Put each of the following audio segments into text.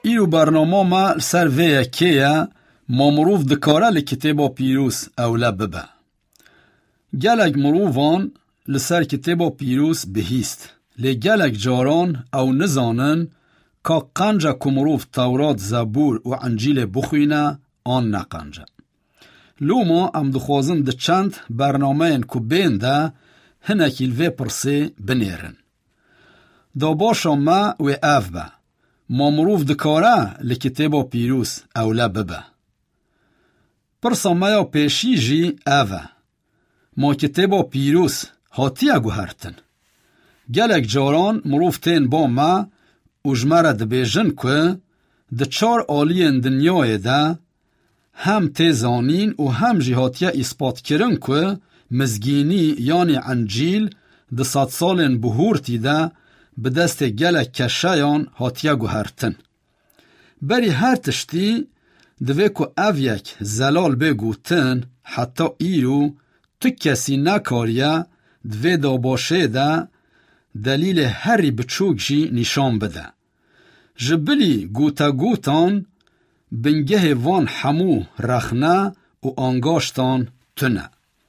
ایرو برنامه ما سر ویه که ما مروف دکاره لکتابا پیروس اولا ببه. گلک مروفان لسر کتابا پیروس بهیست. لی گلک جاران او نزانن که قنجه کمروف تورات زبور و انجیل بخوینه آن نقنجه. لوما ام دخوازن ده چند برنامه این که بینده هنکیل وی پرسه بنیرن. دا باشا ما و اف به. ما مروف دکاره لکتابا پیروس اولا ببه. پرسا مایا پیشی جی اوه. ما کتابا پیروس هاتیه گوهرتن. گلک جاران مروف تین با ما اجمره ده بیجن که ده 4 آلین دنیای ده هم تیزانین و هم جهاتیه اثبات کرن که مزگینی یعنی انجیل ده 100 سالن بهورتی ده به دست گلک کشایان هاتیه گوهرتن. بری هر تشتی دوی که او یک زلال بگوتن حتی ایرو تو کسی نکاریه دوی دا باشه ده دلیل هری بچوک جی نشان بده. جبلی گوتا گوتان بنگه وان حمو رخنه و آنگاشتان تنه.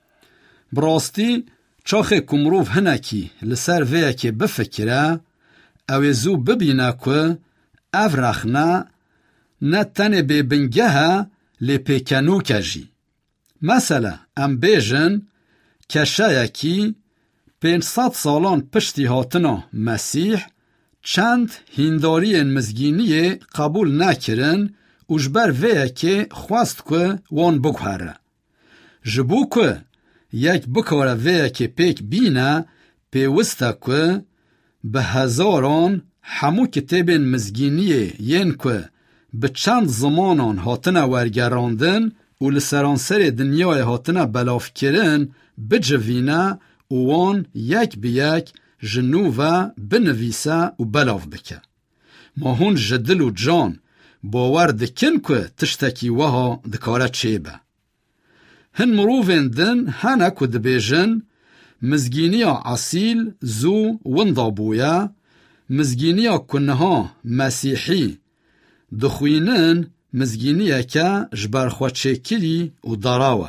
براستی چاخ کمروف هنکی لسر ویه که بفکره او زو ببینه که او رخنه نه تنه به بنگه لی پیکنو کجی. مثلا ام بیجن کشه یکی 500 سالان پشتی هاتنا مسیح چند هینداری مزگینی قبول نکرن و جبر ویه که خواست که وان بگوهره. جبو که یک بکاره ویه که پیک بینه پیوسته که به هزاران همو کتاب مزگینی ین که به چند زمانان هاتنه ورگراندن و لسرانسر دنیای هاتنه بلاف کرن بجوینه و وان یک بیک جنوه بنویسه و بلاف بکه. ما هون جدل و جان باور دکن که تشتکی وها دکاره چه به. هن مروفین دن هنه که دبیجن مزگینیا اصیل زو وندابویا مزگینیا کنها مسیحی دخوینن مزگینیا که جبرخوا چکلی و دراوه.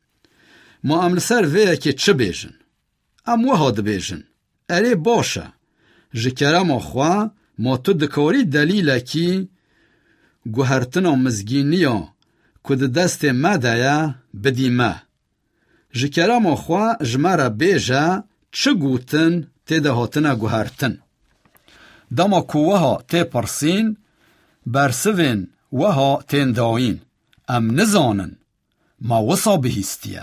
ما املسر ویه که چه بیجن؟ ام وها دبیجن اره باشه جکره ما خواه ما تو دکاری دلیله که گوهرتنا مزگینیا که دست مدهیه بدیمه. جکره ما خواه جمره بیجه چه گوتن تیده هاتنه گوهرتن. داما که وها تی پرسین برسوین وها تین داین ام نزانن ما وصا بهیستیه.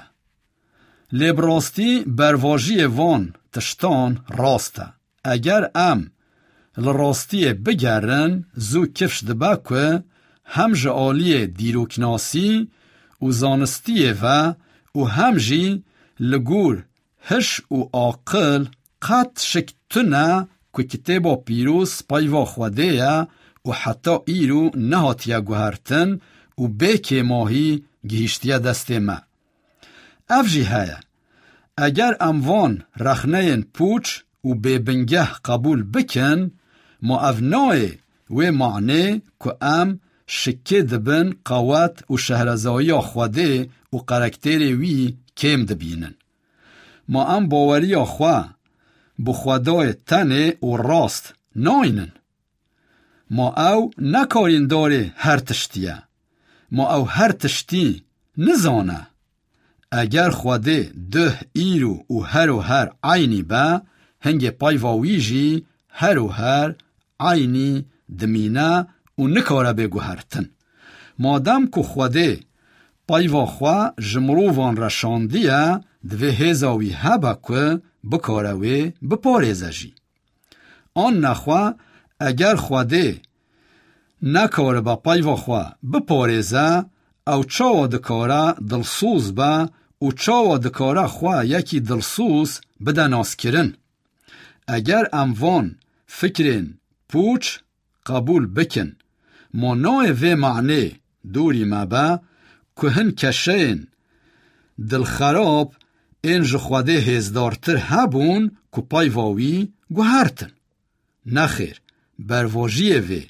لیبراستی برواجی وان تشتان راسته. اگر ام لراستی بگرن زو کفش دبه که هم جعالی دیروکناسی و زانستی و هم جی لگور هش و آقل قد شکتنه که کتابا پیروس پایوا خوده و حتی ایرو نهاتیه گوهرتن و بیک ماهی گهشتیه دست ما. افجی هیا اگر اموان رخنه پوچ و ببنگه قبول بکن ما افنای و معنی که ام شکه دبن قوت و شهرزایی خوده و قرکتر وی کم دبینن. ما ام باوری خواه بخودای تنه و راست ناینن. ما او نکارین داره هر تشتیه. ما او هر تشتی نزانه. اگر خوده 10 ایرو و هر عینی با هنگ پایواویجی هر عینی دمینه و نکاره بگو هرتن. مادم که خوده پایواخوا جمرووان رشاندیه دوی هزاوی هبه که بکاروی بپارزه جی. آن نخوا اگر خوده نکاره با پایواخوا بپارزه او چاوا دکاره دلسوز با و چاوا دکاره خوا یکی دلسوز بده ناس کرن. اگر اموان فکرین پوچ قبول بکن ما نوع و معنی دوری مبا که هن کشین دل خراب این جخواده هزدارتر هبون که پایواوی گوهرتن. نخیر برواجی و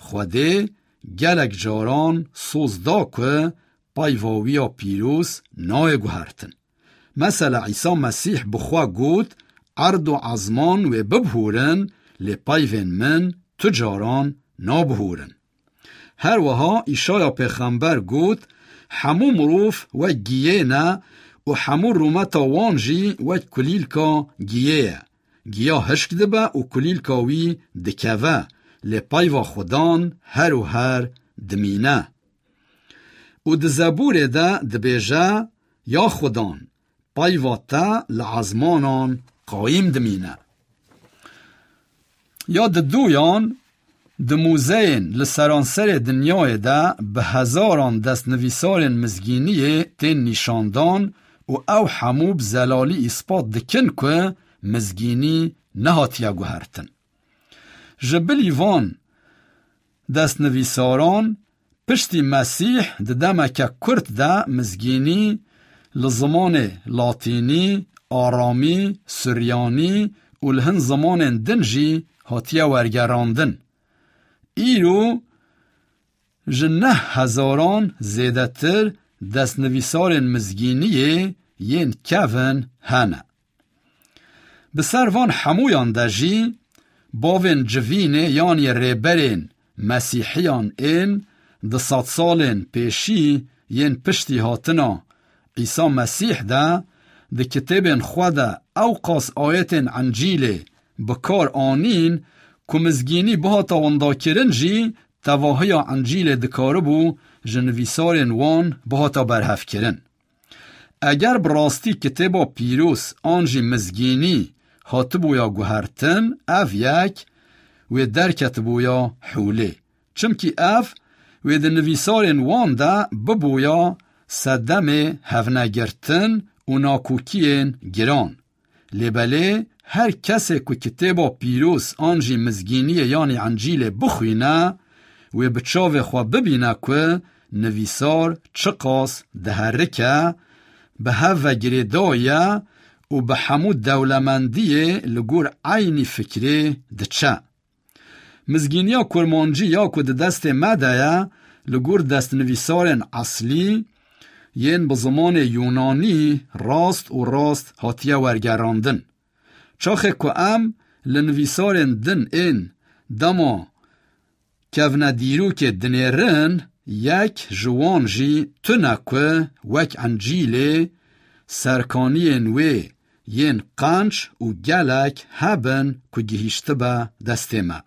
خوده گلک جاران سوزدا که پایواویا پیروس نای گوهرتن. مثلا عیسی مسیح بخوا گوت عرض و عزمان و ببهورن لپایوین من تجاران نابهورن. هر وها ایشایا پیغمبر گوت همو مروف و گیه نه و همو رومتا وانجی و کلیل کا گیه. گیا هشک دبا و کلیل کاوی دکوه لپایوا خودان هر و هر دمینه. و دزبور ده دبیجه یا خودان پایوا تا لعزمانان قایم دمینه. یا دویان دموزین لسرانسر دنیای ده به هزاران دست نویسارن مزگینی تین نشاندان و او حموب زلالی اثبات دکن که مزگینی نهاتیا گوهرتن. جبلی وان دست نویساران پشتی مسیح دمک کرد ده مزگینی لزمان لاتینی، آرامی، سریانی و لهن زمان دنجی هاتیا ورگراندن. ایرو جنه هزاران زیده تر دست نویسارن مزگینیه ین کون هنه. بسر وان همویان دجی باوین جوینه یعنی ریبرین مسیحیان این 200 سالن پیشی ین پشتی هاتنا عیسی مسیح ده کتابن خواده اوقاس آیتن انجیل بکار آنین که مزگینی بها تاوندا کرنجی تواهی انجیل دکاربو جنویسارن وان بها تا برهف کرن. اگر براستی کتابا پیروس آنجی مزگینی هاتبویا گوهرتن اف یک و در کتبویا حوله. چمکی اف و در نویسارن وان ده ببویا صدم هفنگرتن و ناکوکین گران. لبله هر کسی که کتابا پیروس آنجی مزگینی یعنی انجیل بخوینه و بچاو خواه ببینه که نویسار چقاس دهرکه به هفه گریدایه و به حمود دولمندیه لگور عینی فکره دچه. مزگینیا کرمانجی یا که دست مدهیه لگور دست نویسارن اصلی ین بزمان یونانی راست و راست هاتیه ورگراندن. چاخه که ام لنویسارن دن این دما کفنه دیرو که دنیرن یک جوانجی تنکه وک انجیل سرکانی نوی ین قنچ و گلک هبن که گهیشته به دسته ما.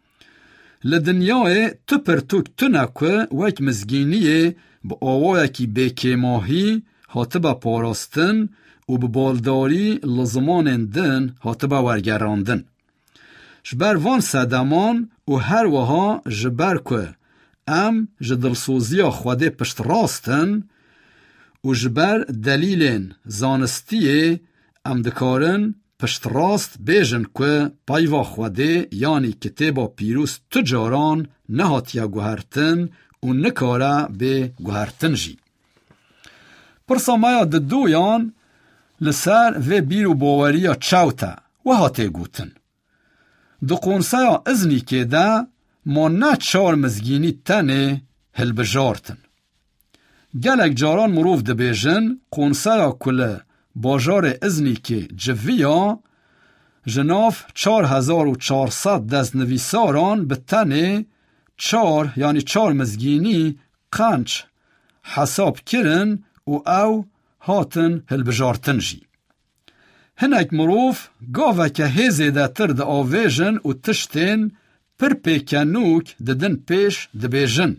لدنیای تپرتوک تنکه وک مزگینیه با آوایی که بکی ماهی هاتبه پاراستن و به بالداری لزمان دن هاتبه ورگراندن. جبر وان صدمان و هر وها جبر که ام جدلسوزیا خواده پشت راستن و جبر دلیلین زانستیه ام دکارن پشت راست بیجن که پایوا خواده یعنی کتابا پیروس تجاران نهاتیا گوهرتن و نکاره به گوهرتن جی. پرسامایا دویان لسر و بیرو باوریا چاوتا و هاته گوتن. دو قونسایا ازنی که ده ما نه چار مزگینی تنه هلبجارتن. گلک جاران مروف ده بیجن قونسایا کل باجار ازنی که جویا جناف 4400 دست نویساران به تنه چار یعنی چار مزگینی قنچ حساب کرن و او هاتن هلبجارتن جی. هنک مروف گاوه که هزیده تر ده آویجن و تشتین پر پیکنوک ددن پیش ده بیجن.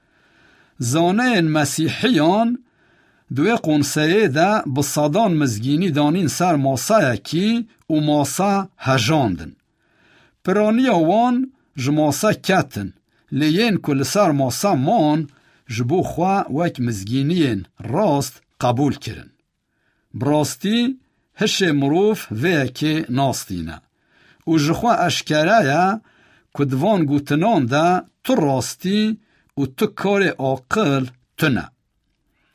زانه مسیحیان دوی قنصیه ده بصادان مزگینی دانین سر ماسا یکی و ماسا هجاندن. پرانی وان جماسا کتن لیین کل سر ماسا مان جبو خواه وک مزگینین راست قبول کرن. براستی هش مروف ویکی ناستینه و جخواه اشکره یا کدوان گوتنان ده تو راستی و تو کار عاقل تو نه.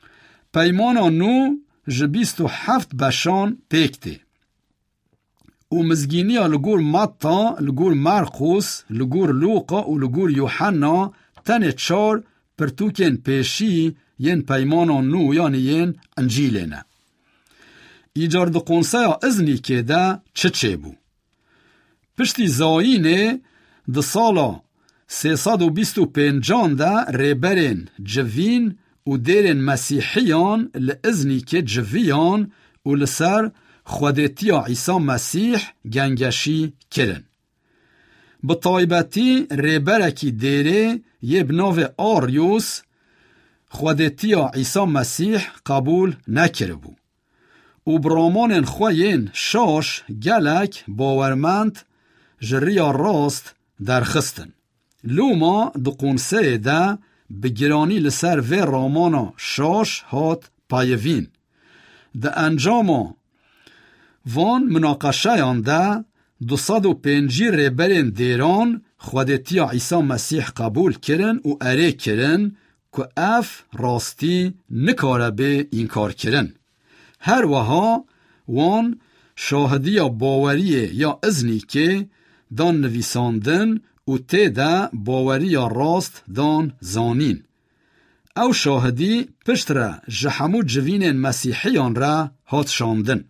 پیمانا نو جبیست و 7 بشان پیکته و مزگینیا لگور متا، لگور مرقوس، لگور لوقا و لگور یوحنا تن 4 پرتوکن پیشی ین پیمانا نو یعنی ین انجیلینه. ایجار دو قنصه ازنی که ده چه بو؟ پشتی زاینه ده سالا 325 ده ریبرین جوین و دیرین مسیحیان لازنی که جویان و لسر خودتیا عیسی مسیح گنگشی کرن. بطایبتی ریبرکی دیره یه بناو آریوس خودتیا عیسی مسیح قبول نکره بو. و برامان خوین شاش گلک باورمند جریا راست درخستن. لوما دو قنصه ده بگرانی لسر و رامانا شاش هات پایوین. ده انجاما وان مناقشه ده 205 ریبرین دیران خودتیا عیسی مسیح قبول کرن و اره کرن که اف راستی نکاره به این کار کرن. هر وها وان شاهدی باوری یا ازنی که دان نویساندن و تیده باوری راست دان زانین. او شاهدی پشت را جحمو جوین مسیحیان را هات شاندن.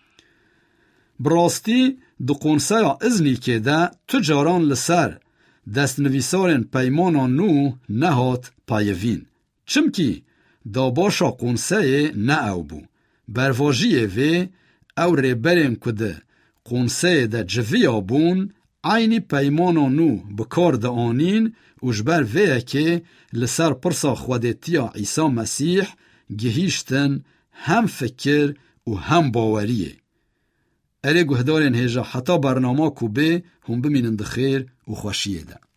براستی دو قنصه ازنی که ده تجاران لسر دست نویسارن پیمانان نو نهات پایوین. چمکی دا باشا قنصه نه او بو. برواجیه و او ریبرین کده قنصه ده جویا بون عینی پیمانان نو بکار ده آنین و جبر ویه که لسر پرسا خودتیا عیسی مسیح گهیشتن هم فکر و هم باوریه. اره گهدارن هجا حتا برنامه کو به هم بمینند خیر و خوشیه ده.